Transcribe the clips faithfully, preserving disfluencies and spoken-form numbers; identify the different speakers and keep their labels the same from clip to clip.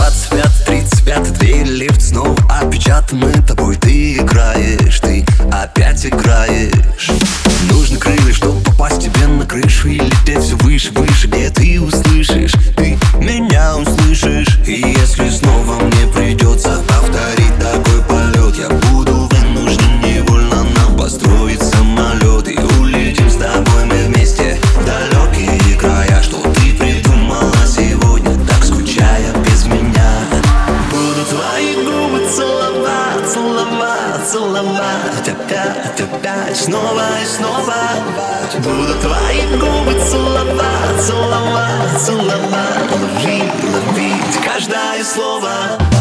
Speaker 1: двадцать пять, тридцать пять, дверь, лифт снова опечатаны тобой. Ты играешь, ты опять играешь. Нужны крылья, чтобы попасть тебе на крышу и лететь все выше, выше, где ты услышишь, ты меня услышишь. И если снова мне придется повторить такой полет, я буду вынужден невольно нам построить самолет и улетим с тобой мы вместе в далекие края. Что ты придумала сегодня, так скучая без меня? Буду твои губы целовать, целовать, целовать, опять, опять, снова и снова. Буду твои губы целовать, целовать, целовать, ловить, ловить каждое слово.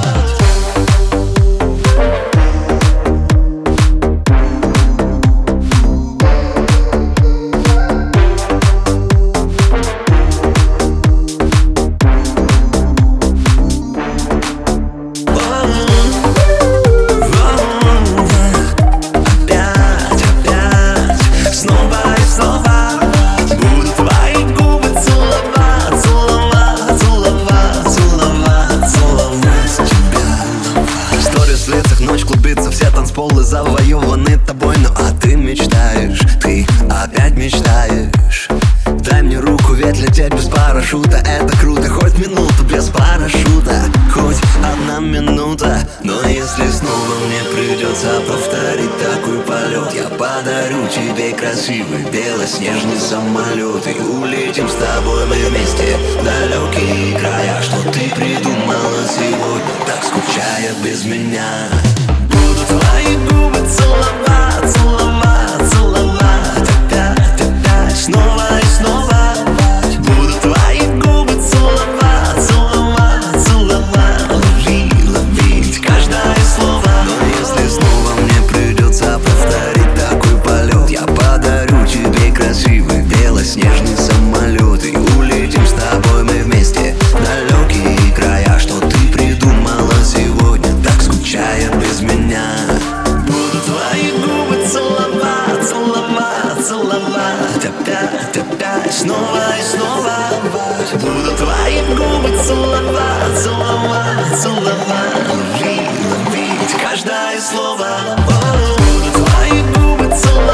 Speaker 1: Ночь клубится, все танцполы завоеваны тобой. Ну а ты мечтаешь, ты опять мечтаешь. Дай мне руку, ведь лететь без парашюта это круто. Хоть минуту без парашюта, хоть одна минута. Но если снова мне придется повторить такой полет, я подарю тебе красивый белоснежный самолет и улетим с тобой мы вместе в далекие края. Что ты придумала сегодня, так скучая без меня? Буду твои губы целовать, целовать, целовать, опять, опять, снова и снова. Буду твои губы целовать, целовать, целовать, ловить, ловить каждое слово. Но если снова мне придется повторить такой полет, я подарю тебе красивый белоснежный самолет и улетим с тобой мы вместе в далекие края. Что ты придумала сегодня, так скучая без меня? Буду твои губы целовать, целовать, целовать, опять, опять, снова и снова. Буду твои губы целовать, целовать, целовать, ловить, ловить каждое слово. Буду твои губы целовать.